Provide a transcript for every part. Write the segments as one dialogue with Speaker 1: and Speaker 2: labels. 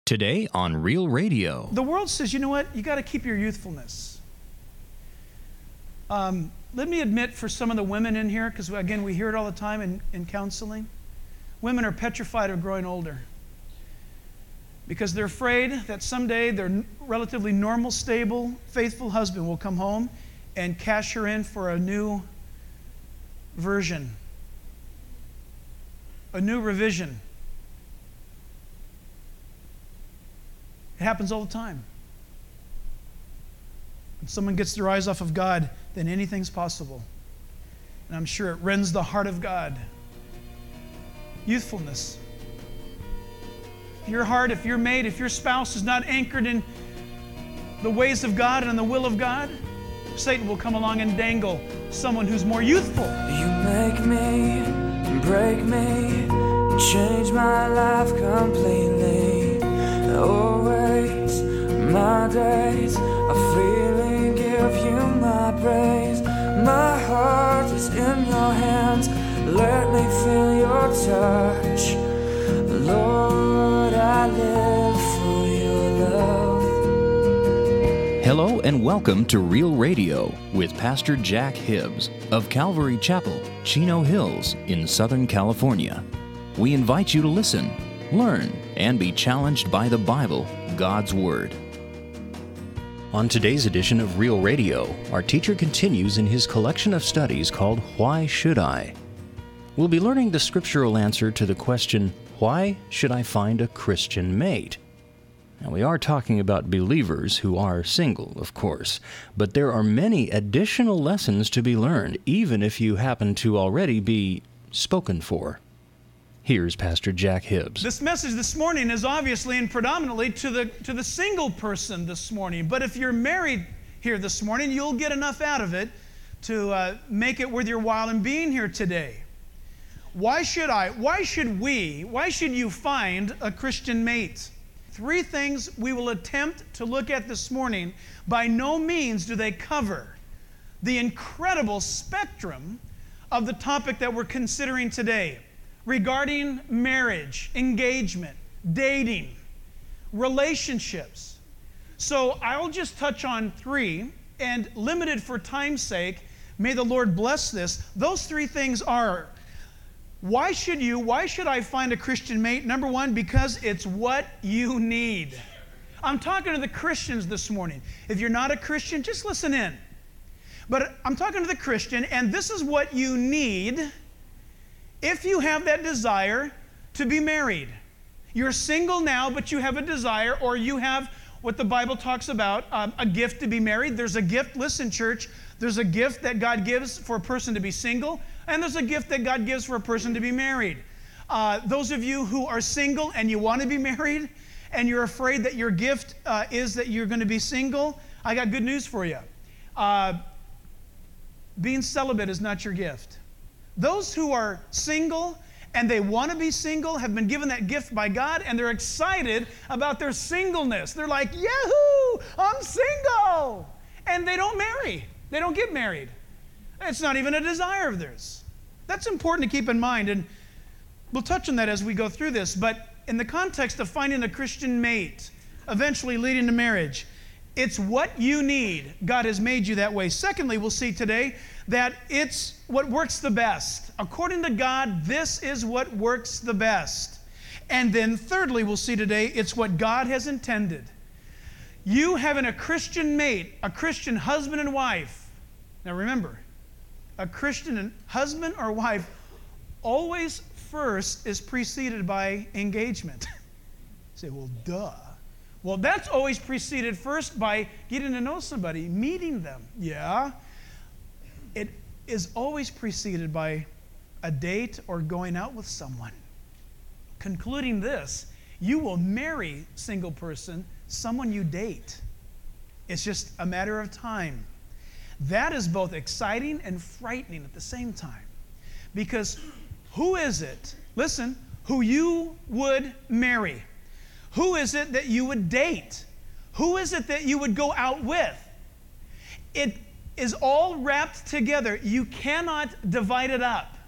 Speaker 1: Today on Real Radio.
Speaker 2: The world says, you know what? You got to keep your youthfulness. Let me admit for some of the women in here, because again, we hear it all the time in counseling. Women are petrified of growing older because they're afraid that someday their relatively normal, stable, faithful husband will come home and cash her in for a new version, a new revision. It happens all the time. When someone gets their eyes off of God, then anything's possible. And I'm sure it rends the heart of God. Youthfulness. If your heart, if your mate, if your spouse is not anchored in the ways of God and in the will of God, Satan will come along and dangle someone who's more youthful.
Speaker 3: You make me, break me, change my life completely. Always, my days are freely give you my praise. My heart is in your hands. Let me feel your touch. Lord, I live for your love.
Speaker 1: Hello and welcome to Real Radio with Pastor Jack Hibbs of Calvary Chapel, Chino Hills in Southern California. We invite you to listen, learn, and be challenged by the Bible, God's Word. On today's edition of Real Radio, our teacher continues in his collection of studies called Why Should I? We'll be learning the scriptural answer to the question, why should I find a Christian mate? Now, we are talking about believers who are single, of course, but there are many additional lessons to be learned, even if you happen to already be spoken for. Here's Pastor Jack Hibbs.
Speaker 2: This message this morning is obviously and predominantly to the single person this morning. But if you're married here this morning, you'll get enough out of it to make it worth your while in being here today. Why should you find a Christian mate? 3 things we will attempt to look at this morning. By no means do they cover the incredible spectrum of the topic that we're considering today regarding marriage, engagement, dating, relationships. So I'll just touch on 3, and limited for time's sake, may the Lord bless this. Those 3 things are, why should I find a Christian mate? Number 1, because it's what you need. I'm talking to the Christians this morning. If you're not a Christian, just listen in. But I'm talking to the Christian, and this is what you need if you have that desire to be married. You're single now, but you have a desire, or you have what the Bible talks about, a gift to be married. There's a gift, listen church, there's a gift that God gives for a person to be single, and there's a gift that God gives for a person to be married. Those of you who are single and you want to be married, and you're afraid that your gift is that you're going to be single, I got good news for you. Being celibate is not your gift. Those who are single and they want to be single have been given that gift by God, and they're excited about their singleness. They're like, yahoo, I'm single! And they don't marry. They don't get married. It's not even a desire of theirs. That's important to keep in mind, and we'll touch on that as we go through this. But in the context of finding a Christian mate, eventually leading to marriage, it's what you need. God has made you that way. Secondly, we'll see today that it's what works the best. According to God, this is what works the best. And then thirdly, we'll see today, it's what God has intended. You having a Christian mate, a Christian husband and wife. Now remember, a Christian husband or wife always first is preceded by engagement. You say, well, duh. Well, that's always preceded first by getting to know somebody, meeting them. Yeah. It is always preceded by a date or going out with someone. Concluding this, you will marry, single person, someone you date. It's just a matter of time. That is both exciting and frightening at the same time. Because who is it, listen, who you would marry? Who is it that you would date? Who is it that you would go out with? It is all wrapped together. You cannot divide it up.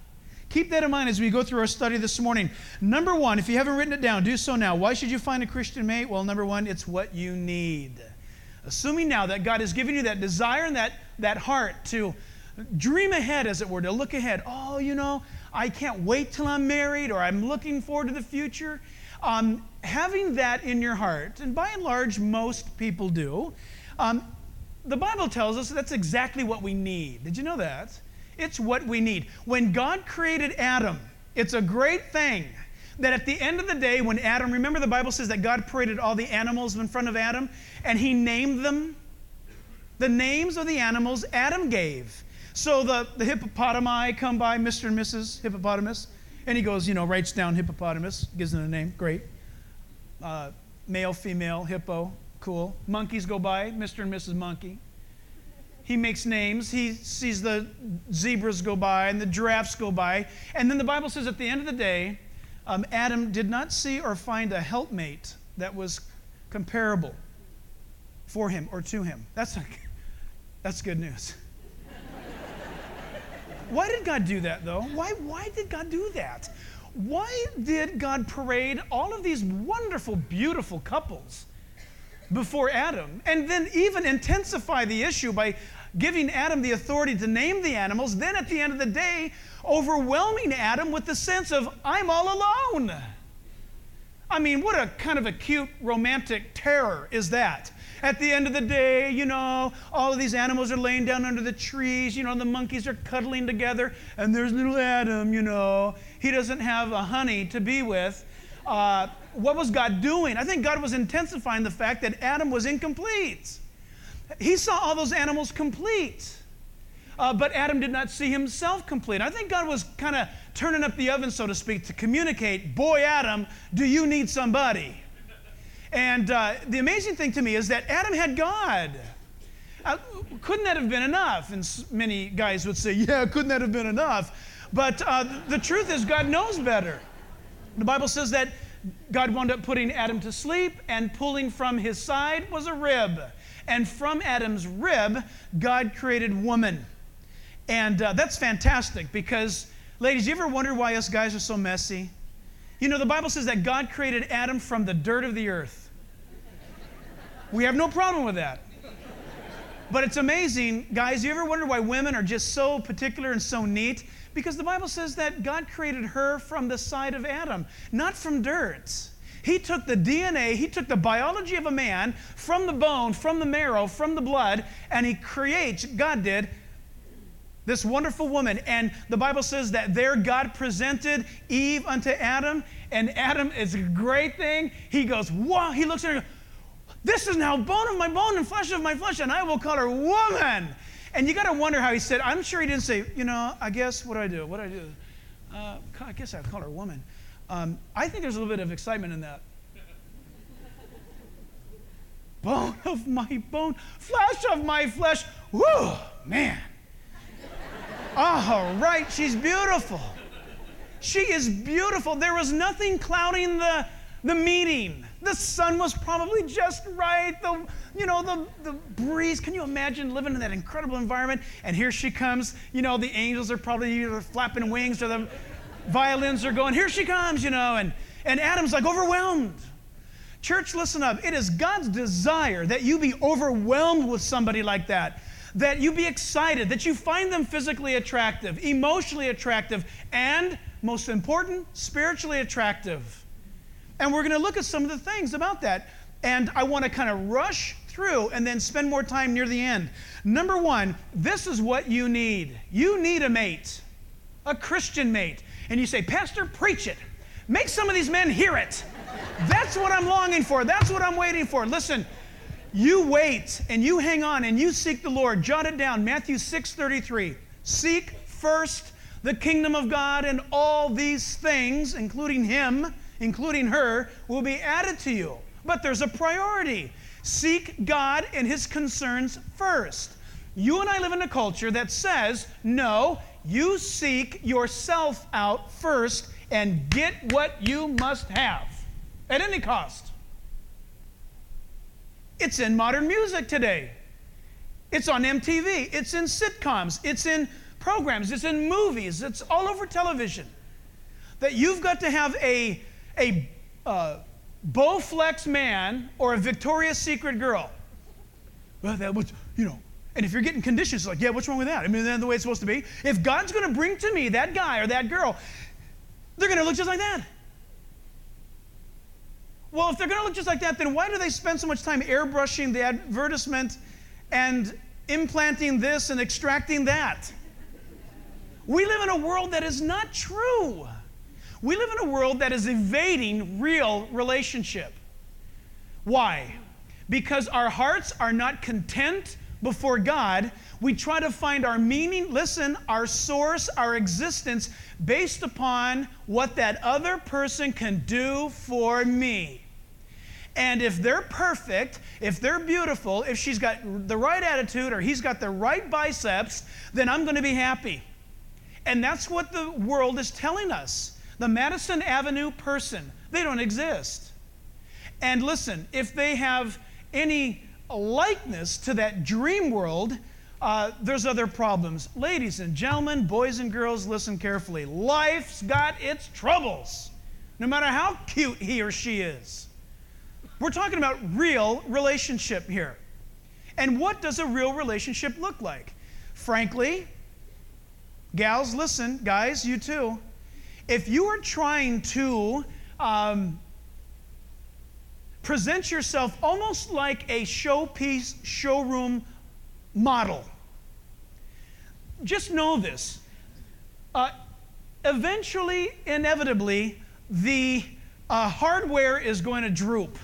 Speaker 2: Keep that in mind as we go through our study this morning. Number one, if you haven't written it down, do so now. Why should you find a Christian mate? Well, number one, it's what you need. Assuming now that God has given you that desire and that heart to dream ahead, as it were, to look ahead. Oh, you know, I can't wait till I'm married, or I'm looking forward to the future. Having that in your heart, and by and large, most people do, the Bible tells us that's exactly what we need. Did you know that? It's what we need. When God created Adam, it's a great thing that at the end of the day, when Adam, remember the Bible says that God paraded all the animals in front of Adam, and he named them. The names of the animals Adam gave. So the hippopotami come by, Mr. and Mrs. Hippopotamus, and he goes, writes down hippopotamus, gives them a name, great. Male, female, hippo, cool. Monkeys go by, Mr. and Mrs. Monkey. He makes names. He sees the zebras go by and the giraffes go by. And then the Bible says at the end of the day, Adam did not see or find a helpmate that was comparable for him or to him. That's good news. Why did God do that, though? Why did God do that? Why did God parade all of these wonderful, beautiful couples before Adam, and then even intensify the issue by giving Adam the authority to name the animals, then at the end of the day, overwhelming Adam with the sense of, I'm all alone? I mean, what a kind of a cute romantic terror is that? At the end of the day, all of these animals are laying down under the trees, the monkeys are cuddling together, and there's little Adam, he doesn't have a honey to be with. What was God doing? I think God was intensifying the fact that Adam was incomplete. He saw all those animals complete, but Adam did not see himself complete. I think God was kind of turning up the oven, so to speak, to communicate, boy, Adam, do you need somebody? And the amazing thing to me is that Adam had God. Couldn't that have been enough? And many guys would say, yeah, couldn't that have been enough? But the truth is God knows better. The Bible says that God wound up putting Adam to sleep, and pulling from his side was a rib. And from Adam's rib, God created woman. And that's fantastic because, ladies, you ever wonder why us guys are so messy? The Bible says that God created Adam from the dirt of the earth. We have no problem with that. But it's amazing, guys, you ever wonder why women are just so particular and so neat? Because the Bible says that God created her from the side of Adam, not from dirt. He took the DNA, he took the biology of a man from the bone, from the marrow, from the blood, and he creates, God did, this wonderful woman. And the Bible says that there God presented Eve unto Adam, and Adam is a great thing. He goes, wow, he looks at her and goes, this is now bone of my bone and flesh of my flesh, and I will call her woman. And you got to wonder how he said, I'm sure he didn't say, I guess what do I do? I guess I'd call her woman. I think there's a little bit of excitement in that. Bone of my bone, flesh of my flesh. Woo, man. All right, she's beautiful. She is beautiful. There was nothing clouding the meeting. The sun was probably just right. The breeze. Can you imagine living in that incredible environment? And here she comes. The angels are probably either flapping wings or the violins are going, here she comes, and Adam's like overwhelmed. Church, listen up. It is God's desire that you be overwhelmed with somebody like that you be excited, that you find them physically attractive, emotionally attractive, and most important, spiritually attractive. And we're going to look at some of the things about that. And I want to kind of rush through and then spend more time near the end. Number one, this is what you need. You need a mate, a Christian mate. And you say, Pastor, preach it. Make some of these men hear it. That's what I'm longing for. That's what I'm waiting for. Listen, you wait and you hang on and you seek the Lord. Jot it down, Matthew 6:33. Seek first the kingdom of God, and all these things, including him, including her, will be added to you. But there's a priority. Seek God and his concerns first. You and I live in a culture that says, no, you seek yourself out first and get what you must have at any cost. It's in modern music today. It's on MTV. It's in sitcoms. It's in programs, it's in movies, it's all over television, that you've got to have a Bowflex man or a Victoria's Secret girl. Well, that was, and if you're getting conditions, it's like, yeah, what's wrong with that? I mean, that's the way it's supposed to be. If God's going to bring to me that guy or that girl, they're going to look just like that. Well, if they're going to look just like that, then why do they spend so much time airbrushing the advertisement and implanting this and extracting that? We live in a world that is not true. We live in a world that is evading real relationship. Why? Because our hearts are not content before God. We try to find our meaning, listen, our source, our existence, based upon what that other person can do for me. And if they're perfect, if they're beautiful, if she's got the right attitude or he's got the right biceps, then I'm going to be happy. And that's what the world is telling us. The Madison Avenue person, they don't exist. And listen, if they have any likeness to that dream world, there's other problems. Ladies and gentlemen, boys and girls, listen carefully. Life's got its troubles, no matter how cute he or she is. We're talking about real relationship here. And what does a real relationship look like? Frankly, gals, listen, guys, you too. If you are trying to present yourself almost like a showpiece, showroom model, just know this. Eventually, inevitably, the hardware is going to droop.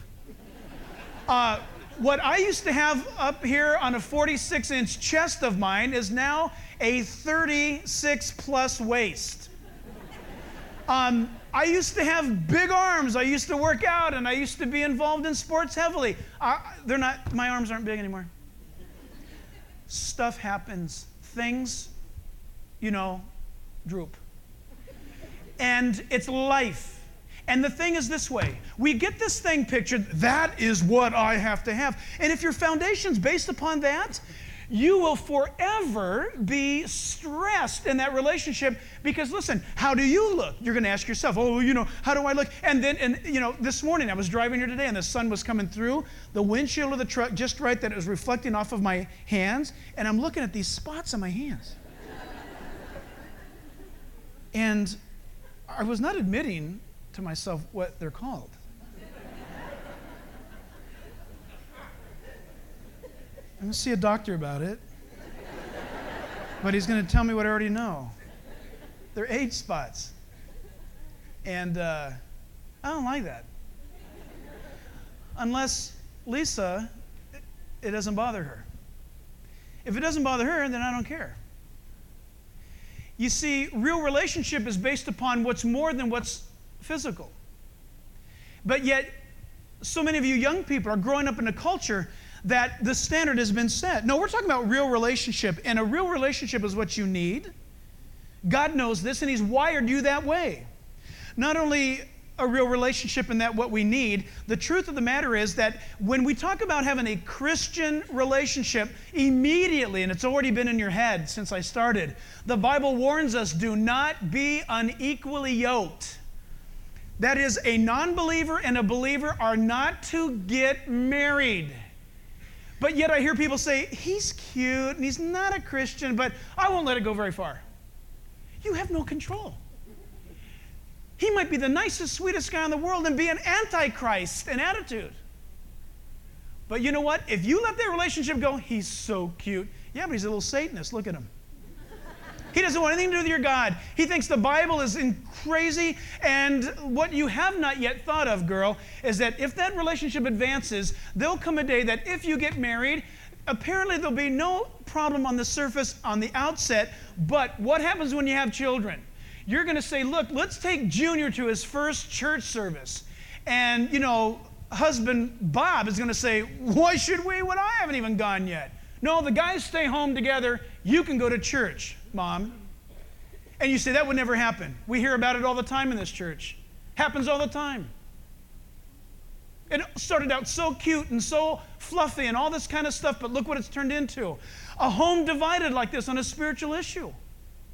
Speaker 2: What I used to have up here on a 46-inch chest of mine is now a 36-plus waist. I used to have big arms. I used to work out, and I used to be involved in sports heavily. My arms aren't big anymore. Stuff happens. Things, droop. And it's life. And the thing is this way. We get this thing pictured, that is what I have to have. And if your foundation's based upon that, you will forever be stressed in that relationship because, listen, how do you look? You're going to ask yourself, how do I look? And then, this morning I was driving here today and the sun was coming through the windshield of the truck just right that it was reflecting off of my hands, and I'm looking at these spots on my hands. And I was not admitting to myself what they're called. I'm going to see a doctor about it. But he's going to tell me what I already know. They're age spots. And I don't like that. Unless Lisa, it doesn't bother her. If it doesn't bother her, then I don't care. You see, real relationship is based upon what's more than what's physical. But yet, so many of you young people are growing up in a culture that the standard has been set. No, we're talking about real relationship, and a real relationship is what you need. God knows this, and He's wired you that way. Not only a real relationship in that what we need, the truth of the matter is that when we talk about having a Christian relationship, immediately, and it's already been in your head since I started, the Bible warns us, do not be unequally yoked. That is, a non-believer and a believer are not to get married. But yet I hear people say, he's cute and he's not a Christian, but I won't let it go very far. You have no control. He might be the nicest, sweetest guy in the world and be an antichrist in attitude. But you know what? If you let that relationship go, he's so cute. Yeah, but he's a little Satanist. Look at him. He doesn't want anything to do with your God. He thinks the Bible is crazy. And what you have not yet thought of, girl, is that if that relationship advances, there'll come a day that if you get married, apparently there'll be no problem on the surface on the outset. But what happens when you have children? You're going to say, look, let's take Junior to his first church service. And, husband Bob is going to say, why should we when I haven't even gone yet? No, the guys stay home together. You can go to church, Mom. And you say, that would never happen. We hear about it all the time in this church. Happens all the time. It started out so cute and so fluffy and all this kind of stuff, but look what it's turned into. A home divided like this on a spiritual issue.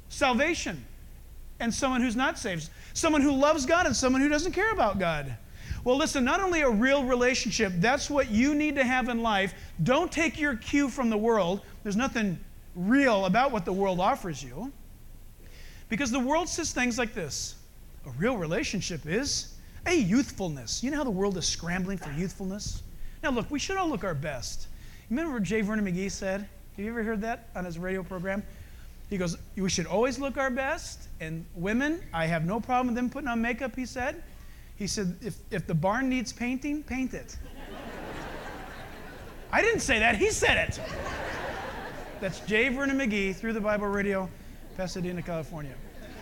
Speaker 2: salvation and someone who's not saved, someone who loves God and someone who doesn't care about God. Well, listen, not only a real relationship, that's what you need to have in life. Don't take your cue from the world. There's nothing real about what the world offers you. Because the world says things like this. A real relationship is a youthfulness. You know how the world is scrambling for youthfulness? Now look, we should all look our best. Remember what J. Vernon McGee said? Have you ever heard that on his radio program? He goes, we should always look our best. And women, I have no problem with them putting on makeup, he said. He said, if the barn needs painting, paint it. I didn't say that, he said it. That's J. Vernon McGee through the Bible Radio, Pasadena, California.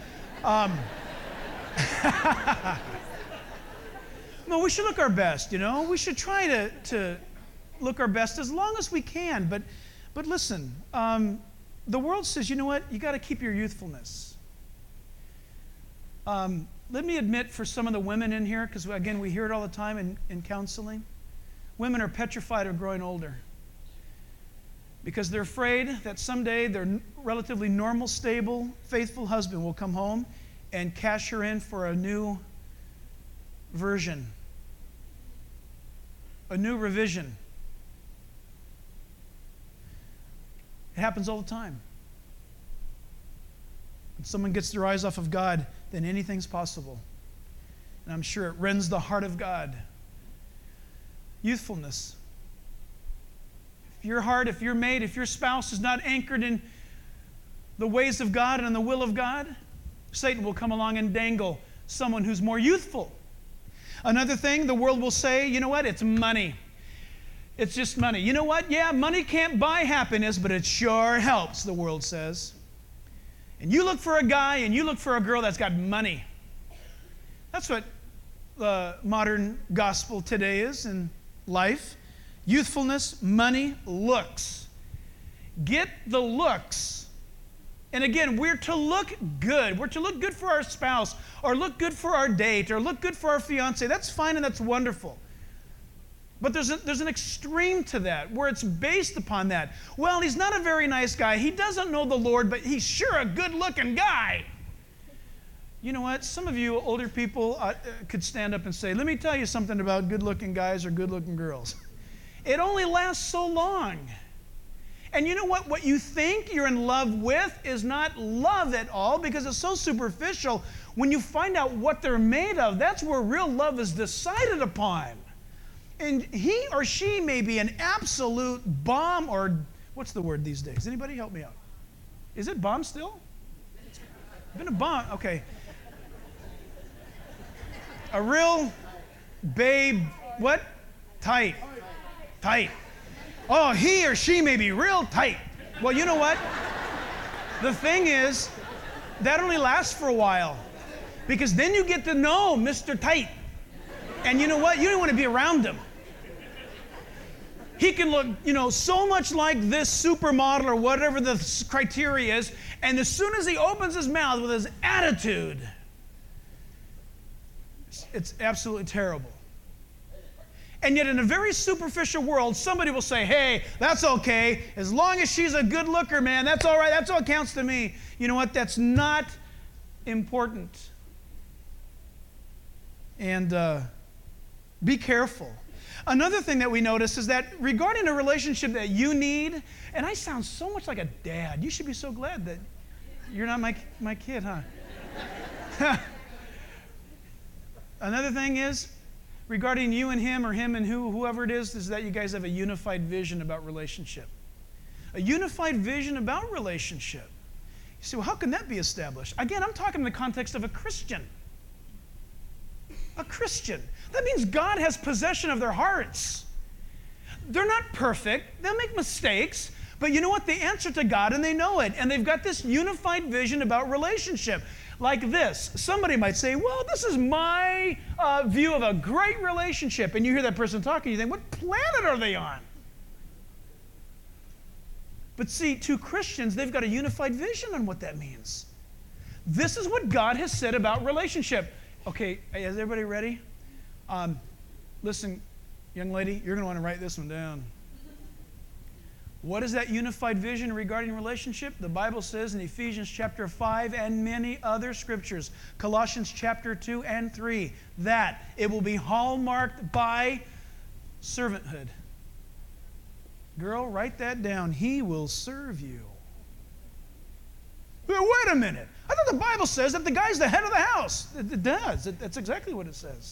Speaker 2: No, we should look our best, you know. We should try to look our best as long as we can. But listen, the world says, you know what? You got to keep your youthfulness. Let me admit for some of the women in here, because again, we hear it all the time in counseling. Women are petrified of growing older because they're afraid that someday their relatively normal, stable, faithful husband will come home and cash her in for a new version, a new revision. It happens all the time. When someone gets their eyes off of God, then anything's possible. And I'm sure it rends the heart of God. Youthfulness. If your heart, if your mate, if your spouse is not anchored in the ways of God and in the will of God, Satan will come along and dangle someone who's more youthful. Another thing, the world will say, you know what? It's money. It's just money. You know what? Yeah, money can't buy happiness, but it sure helps, the world says. And you look for a guy and you look for a girl that's got money. That's what the modern gospel today is in life. Youthfulness, money, looks. Get the looks. And again, we're to look good. We're to look good for our spouse, or look good for our date, or look good for our fiance. That's fine and that's wonderful. But there's an extreme to that where it's based upon that. Well, he's not a very nice guy. He doesn't know the Lord, but he's sure a good-looking guy. You know what? Some of you older people could stand up and say, let me tell you something about good-looking guys or good-looking girls. It only lasts so long. And you know what? What you think you're in love with is not love at all because it's so superficial. When you find out what they're made of, that's where real love is decided upon. And he or she may be an absolute bomb, or what's the word these days? Anybody help me out? Is it bomb still? It's been a bomb. Okay. A real babe, what? Tight. Tight. Oh, he or she may be real tight. Well, you know what? The thing is, that only lasts for a while. Because then you get to know Mr. Tight. And you know what? You don't want to be around him. He can look, you know, so much like this supermodel or whatever the criteria is, and as soon as he opens his mouth with his attitude, it's absolutely terrible. And yet in a very superficial world, somebody will say, hey, that's okay. As long as she's a good looker, man, that's all right. That's all counts to me. You know what? That's not important. And be careful. Another thing that we notice is that regarding a relationship that you need, and I sound so much like a dad. You should be so glad that you're not my kid, huh? Another thing is, regarding you and him or him and whoever it is that you guys have a unified vision about relationship. A unified vision about relationship. You say, well, how can that be established? Again, I'm talking in the context of a Christian. A Christian. That means God has possession of their hearts. They're not perfect. They'll make mistakes. But you know what? They answer to God and they know it. And they've got this unified vision about relationship. Like this. Somebody might say, well, this is my view of a great relationship. And you hear that person talking, you think, what planet are they on? But see, to Christians, they've got a unified vision on what that means. This is what God has said about relationship. Okay, is everybody ready? Listen, young lady, you're going to want to write this one down. What is that unified vision regarding relationship? The Bible says in Ephesians chapter 5 and many other scriptures, Colossians chapter 2 and 3, that it will be hallmarked by servanthood. Girl, write that down. He will serve you. Wait a minute. I thought the Bible says that the guy's the head of the house. It does. That's exactly what it says.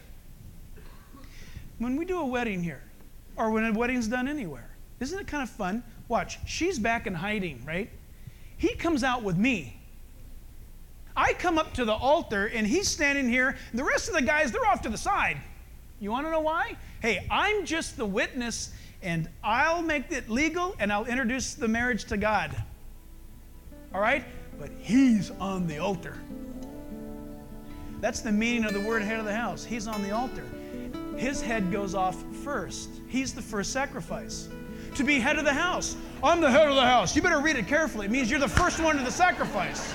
Speaker 2: When we do a wedding here, or when a wedding's done anywhere, isn't it kind of fun? Watch, she's back in hiding, right? He comes out with me. I come up to the altar, and he's standing here. The rest of the guys, they're off to the side. You want to know why? Hey, I'm just the witness, and I'll make it legal, and I'll introduce the marriage to God. All right? But he's on the altar. That's the meaning of the word head of the house. He's on the altar. His head goes off first. He's the first sacrifice. To be head of the house. I'm the head of the house. You better read it carefully. It means you're the first one to the sacrifice.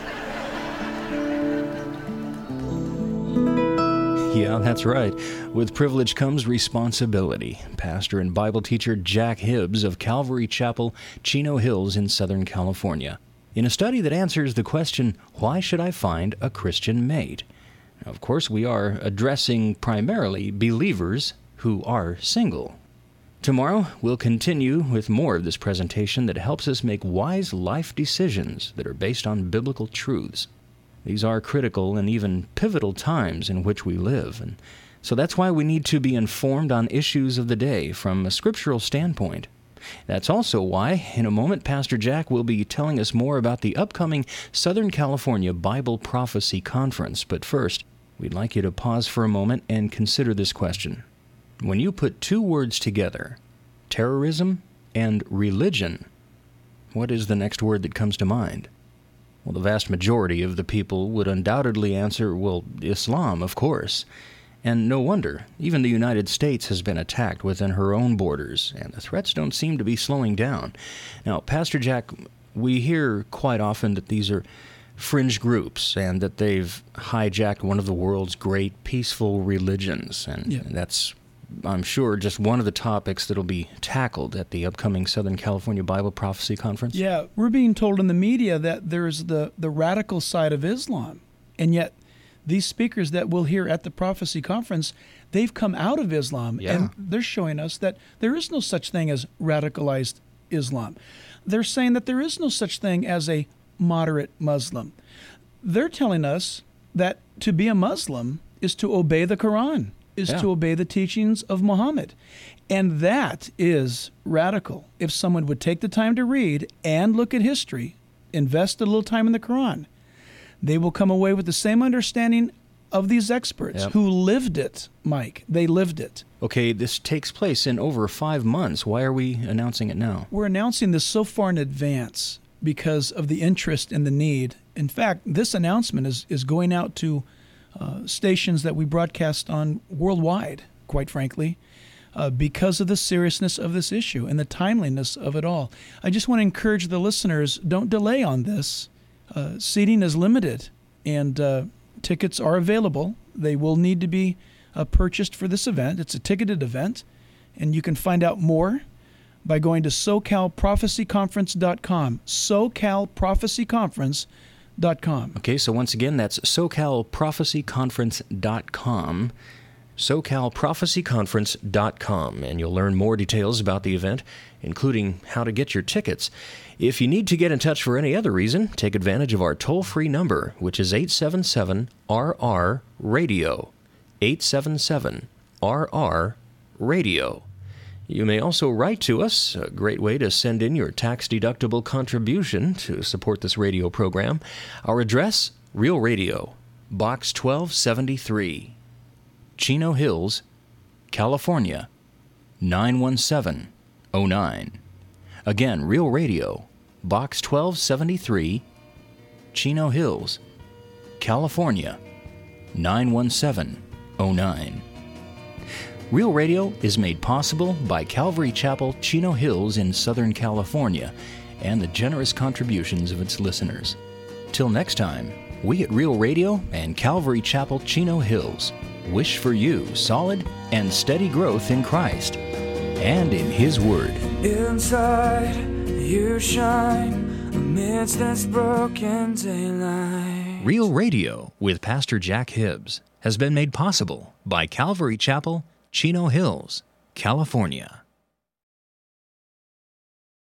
Speaker 1: Yeah, that's right. With privilege comes responsibility. Pastor and Bible teacher Jack Hibbs of Calvary Chapel, Chino Hills in Southern California, in a study that answers the question, why should I find a Christian mate? Now, of course, we are addressing primarily believers who are single. Tomorrow, we'll continue with more of this presentation that helps us make wise life decisions that are based on biblical truths. These are critical and even pivotal times in which we live, and so that's why we need to be informed on issues of the day from a scriptural standpoint. That's also why, in a moment, Pastor Jack will be telling us more about the upcoming Southern California Bible Prophecy Conference. But first, we'd like you to pause for a moment and consider this question. When you put two words together, terrorism and religion, what is the next word that comes to mind? Well, the vast majority of the people would undoubtedly answer, well, Islam, of course. And no wonder. Even the United States has been attacked within her own borders, and the threats don't seem to be slowing down. Now, Pastor Jack, we hear quite often that these are fringe groups and that they've hijacked one of the world's great peaceful religions, and that's, I'm sure, just one of the topics that'll be tackled at the upcoming Southern California Bible Prophecy Conference.
Speaker 2: Yeah, we're being told in the media that there's the radical side of Islam, and yet these speakers that we'll hear at the Prophecy Conference, they've come out of Islam, and they're showing us that there is no such thing as radicalized Islam. They're saying that there is no such thing as a moderate Muslim. They're telling us that to be a Muslim is to obey the Quran, is to obey the teachings of Muhammad. And that is radical. If someone would take the time to read and look at history, invest a little time in the Quran, they will come away with the same understanding of these experts who lived it, Mike. They lived it.
Speaker 1: Okay, this takes place in over 5 months. Why are we announcing it now?
Speaker 2: We're announcing this so far in advance because of the interest and the need. In fact, this announcement is going out to stations that we broadcast on worldwide, quite frankly, because of the seriousness of this issue and the timeliness of it all. I just want to encourage the listeners, don't delay on this. Seating is limited, and tickets are available. They will need to be purchased for this event. It's a ticketed event, and you can find out more by going to SoCalProphecyConference.com. SoCalProphecyConference.com.
Speaker 1: Okay, so once again, that's SoCalProphecyConference.com. SoCalProphecyConference.com, and you'll learn more details about the event, including how to get your tickets. If you need to get in touch for any other reason, take advantage of our toll-free number, which is 877-RR-RADIO. 877-RR-RADIO. You may also write to us, a great way to send in your tax-deductible contribution to support this radio program. Our address, Real Radio, Box 1273, Chino Hills, California, 91709. Again, Real Radio, Box 1273, Chino Hills, California, 91709. Real Radio is made possible by Calvary Chapel, Chino Hills in Southern California, and the generous contributions of its listeners. Till next time, we at Real Radio and Calvary Chapel, Chino Hills wish for you solid and steady growth in Christ and in His Word.
Speaker 3: Inside you shine amidst this broken daylight.
Speaker 1: Real Radio with Pastor Jack Hibbs has been made possible by Calvary Chapel, Chino Hills, California.